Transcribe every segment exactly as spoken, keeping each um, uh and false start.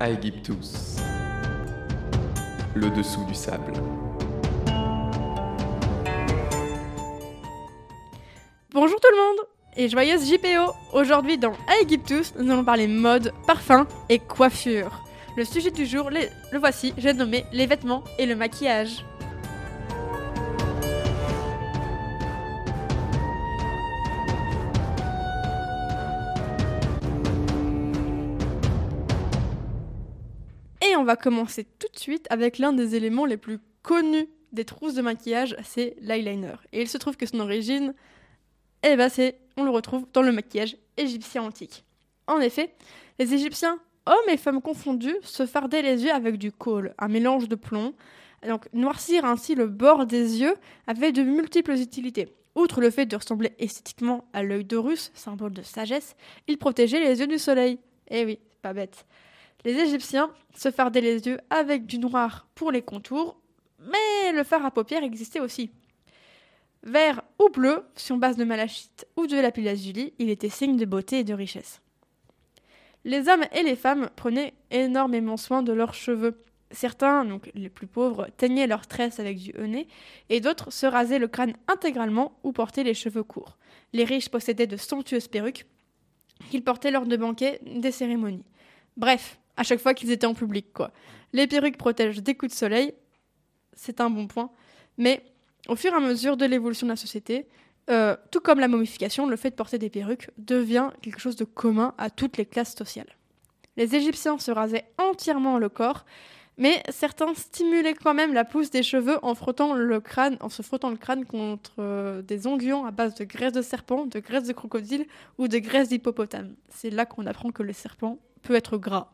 Aegyptus, le dessous du sable. Bonjour tout le monde et joyeuse J P O. Aujourd'hui dans Aegyptus, nous allons parler mode, parfum et coiffure. Le sujet du jour, les... le voici, j'ai nommé les vêtements et le maquillage. Et on va commencer tout de suite avec l'un des éléments les plus connus des trousses de maquillage, c'est l'eyeliner. Et il se trouve que son origine, eh ben c'est, on le retrouve dans le maquillage égyptien antique. En effet, les Égyptiens, hommes et femmes confondus, se fardaient les yeux avec du kohl, un mélange de plomb. Donc noircir ainsi le bord des yeux avait de multiples utilités. Outre le fait de ressembler esthétiquement à l'œil d'Horus, symbole de sagesse, il protégeait les yeux du soleil. Eh oui, c'est pas bête. Les Égyptiens se fardaient les yeux avec du noir pour les contours, mais le fard à paupières existait aussi. Vert ou bleu, sur base de malachite ou de lapis-lazuli, il était signe de beauté et de richesse. Les hommes et les femmes prenaient énormément soin de leurs cheveux. Certains, donc les plus pauvres, teignaient leurs tresses avec du henné, et d'autres se rasaient le crâne intégralement ou portaient les cheveux courts. Les riches possédaient de somptueuses perruques qu'ils portaient lors de banquets, des cérémonies. Bref, à chaque fois qu'ils étaient en public, quoi. Les perruques protègent des coups de soleil, c'est un bon point, mais au fur et à mesure de l'évolution de la société, euh, tout comme la momification, le fait de porter des perruques devient quelque chose de commun à toutes les classes sociales. Les Égyptiens se rasaient entièrement le corps, mais certains stimulaient quand même la pousse des cheveux en frottant le crâne, en se frottant le crâne contre euh, des onguents à base de graisse de serpent, de graisse de crocodile ou de graisse d'hippopotame. C'est là qu'on apprend que le serpent peut être gras.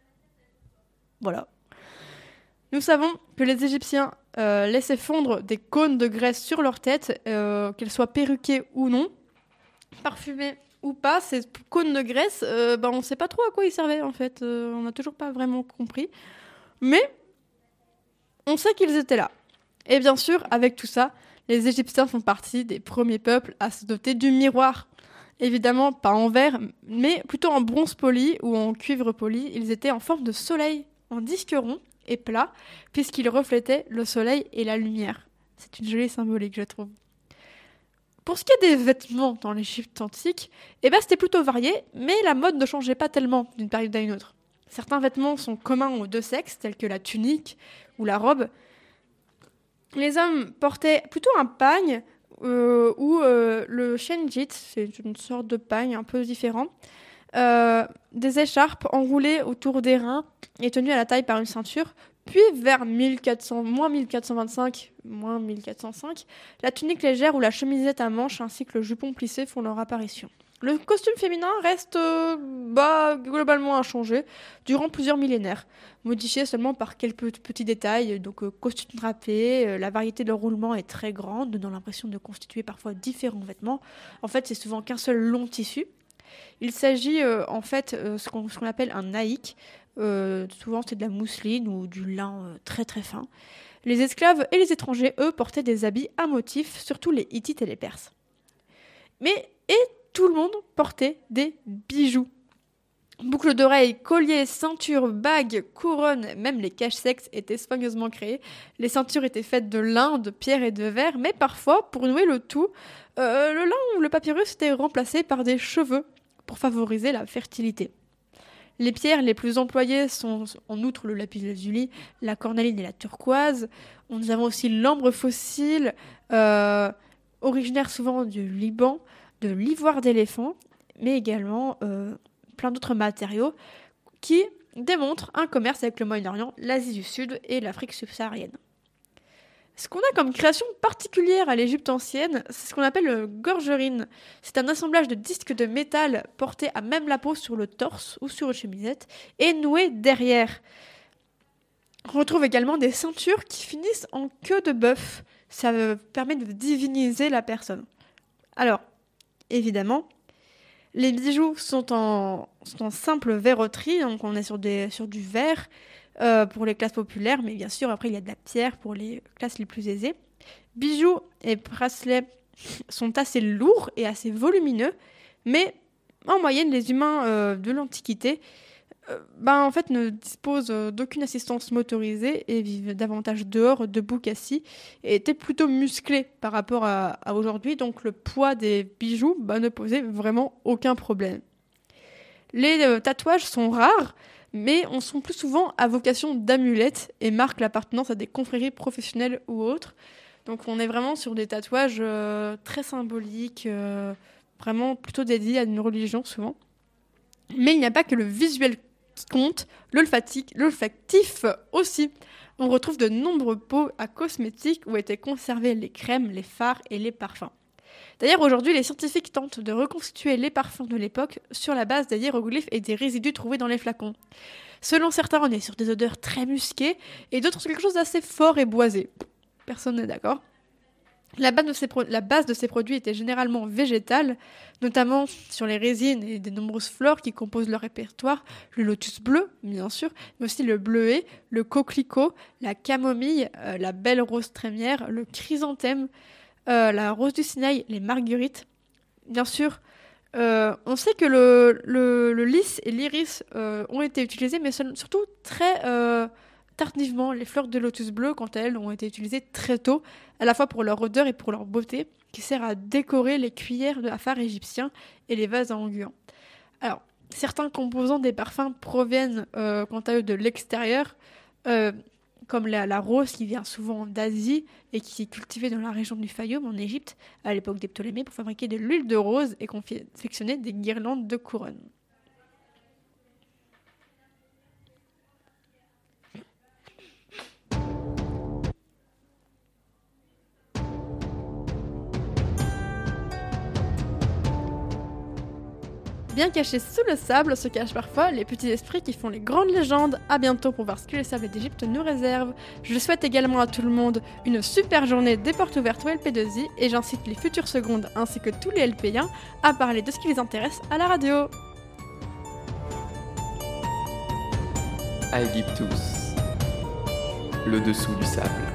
Voilà. Nous savons que les Égyptiens euh, laissaient fondre des cônes de graisse sur leur tête, euh, qu'elles soient perruquées ou non, parfumées ou pas. Ces cônes de graisse, euh, ben, on ne sait pas trop à quoi ils servaient en fait. Euh, on n'a toujours pas vraiment compris. Mais on sait qu'ils étaient là. Et bien sûr, avec tout ça, les Égyptiens font partie des premiers peuples à se doter du miroir. Évidemment, pas en verre, mais plutôt en bronze poli ou en cuivre poli. Ils étaient en forme de soleil, en disque rond et plat, puisqu'ils reflétaient le soleil et la lumière. C'est une jolie symbolique, je trouve. Pour ce qui est des vêtements dans l'Égypte antique, eh ben, c'était plutôt varié, mais la mode ne changeait pas tellement d'une période à une autre. Certains vêtements sont communs aux deux sexes, tels que la tunique ou la robe. Les hommes portaient plutôt un pagne euh, ou euh, le shenjit, c'est une sorte de pagne un peu différent. Euh, des écharpes enroulées autour des reins et tenues à la taille par une ceinture. Puis vers mille quatre cents, moins mille quatre cent vingt-cinq, moins mille quatre cent cinq, la tunique légère ou la chemisette à manches ainsi que le jupon plissé font leur apparition. Le costume féminin reste euh, bah, globalement inchangé durant plusieurs millénaires, modifié seulement par quelques petits détails. Donc euh, costume drapé, euh, la variété de roulement est très grande, donnant l'impression de constituer parfois différents vêtements. En fait, c'est souvent qu'un seul long tissu. Il s'agit euh, en fait euh, ce, qu'on, ce qu'on appelle un naïk. Euh, souvent c'est de la mousseline ou du lin euh, très très fin. Les esclaves et les étrangers, eux, portaient des habits à motifs, surtout les Hittites et les Perses. Mais et tout le monde portait des bijoux. Boucles d'oreilles, colliers, ceintures, bagues, couronnes, même les cache-sexes étaient soigneusement créés. Les ceintures étaient faites de lin, de pierre et de verre, mais parfois, pour nouer le tout, euh, le lin ou le papyrus était remplacé par des cheveux pour favoriser la fertilité. Les pierres les plus employées sont en outre le lapis-lazuli, la cornaline et la turquoise. Nous avons aussi l'ambre fossile, euh, originaire souvent du Liban, de l'ivoire d'éléphant, mais également euh, plein d'autres matériaux qui démontrent un commerce avec le Moyen-Orient, l'Asie du Sud et l'Afrique subsaharienne. Ce qu'on a comme création particulière à l'Égypte ancienne, c'est ce qu'on appelle le gorgerine. C'est un assemblage de disques de métal portés à même la peau sur le torse ou sur une chemisette et noués derrière. On retrouve également des ceintures qui finissent en queue de bœuf. Ça permet de diviniser la personne. Alors, évidemment, les bijoux sont en, sont en simple verroterie, donc on est sur, des, sur du verre euh, pour les classes populaires, mais bien sûr, après, il y a de la pierre pour les classes les plus aisées. Bijoux et bracelets sont assez lourds et assez volumineux, mais en moyenne, les humains euh, de l'Antiquité euh, ben, en fait, ne disposent euh, d'aucune assistance motorisée et vivent davantage dehors, debout qu'assis, et étaient plutôt musclés par rapport à, à aujourd'hui. Donc le poids des bijoux ben, ne posait vraiment aucun problème. Les euh, tatouages sont rares, mais on sont plus souvent à vocation d'amulette et marquent l'appartenance à des confréries professionnelles ou autres. Donc on est vraiment sur des tatouages euh, très symboliques, euh, vraiment plutôt dédiés à une religion souvent. Mais il n'y a pas que le visuel qui compte, l'olfactif, l'olfactif aussi. On retrouve de nombreux pots à cosmétiques où étaient conservés les crèmes, les fards et les parfums. D'ailleurs, aujourd'hui, les scientifiques tentent de reconstituer les parfums de l'époque sur la base des hiéroglyphes et des résidus trouvés dans les flacons. Selon certains, on est sur des odeurs très musquées et d'autres sur quelque chose d'assez fort et boisé. Personne n'est d'accord. La base, de ces pro- la base de ces produits était généralement végétale, notamment sur les résines et des nombreuses fleurs qui composent leur répertoire, le lotus bleu, bien sûr, mais aussi le bleuet, le coquelicot, la camomille, euh, la belle rose trémière, le chrysanthème, euh, la rose du Sinaï, les marguerites. Bien sûr, euh, on sait que le, le, le lys et l'iris euh, ont été utilisés, mais seul- surtout très euh, tardivement. Les fleurs de lotus bleu, quant à elles, ont été utilisées très tôt, à la fois pour leur odeur et pour leur beauté, qui sert à décorer les cuillères de phare égyptiens et les vases à onguents. Alors, certains composants des parfums proviennent, euh, quant à eux, de l'extérieur, euh, comme la, la rose qui vient souvent d'Asie et qui est cultivée dans la région du Fayoum en Égypte, à l'époque des Ptolémées, pour fabriquer de l'huile de rose et confectionner des guirlandes de couronne. Bien cachés sous le sable se cachent parfois les petits esprits qui font les grandes légendes. À bientôt pour voir ce que les sables d'Égypte nous réservent. Je souhaite également à tout le monde une super journée des portes ouvertes au L P deux I et j'incite les futures secondes ainsi que tous les L P iens à parler de ce qui les intéresse à la radio. Aegyptus, le dessous du sable.